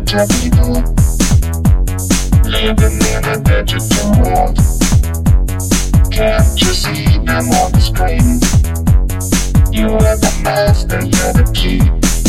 computer people living in a digital world. Can't you see them on the screen? You are the master, you're the key.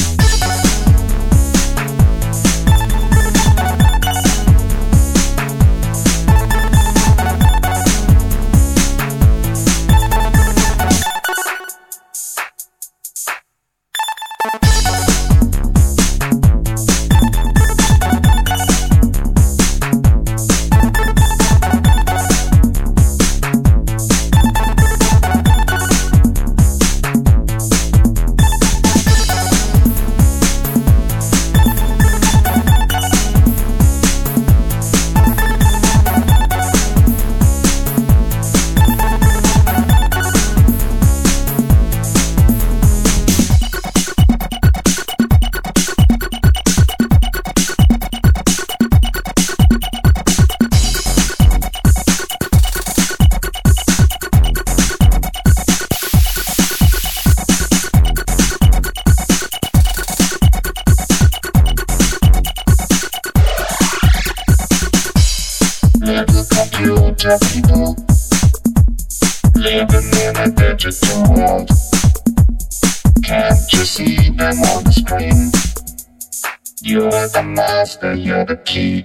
Little computer people living in a digital world. Can't you see them on the screen? You are the master, you're the key.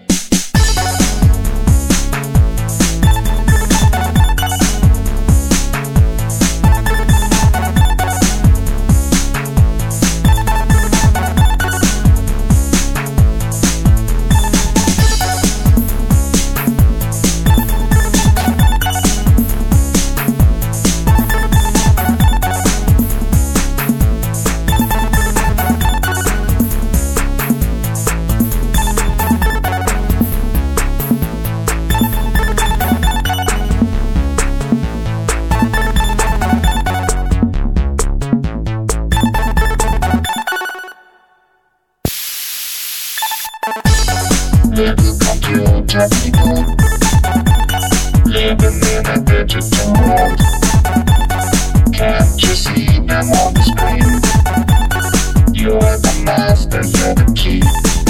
Little computer people living in a digital world. Can't you see them on the screen? You are the master, you're the key.